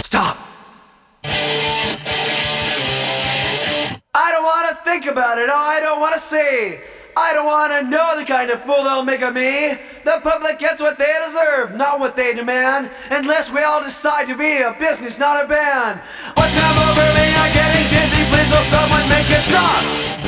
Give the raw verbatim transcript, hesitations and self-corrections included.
Stop! I don't wanna think about it, oh, I don't wanna see. I don't wanna know the kind of fool they'll make of me. The public gets what they deserve, not what they demand. Unless we all decide to be a business, not a band. What's come over me? I'm getting dizzy, please will someone make it stop.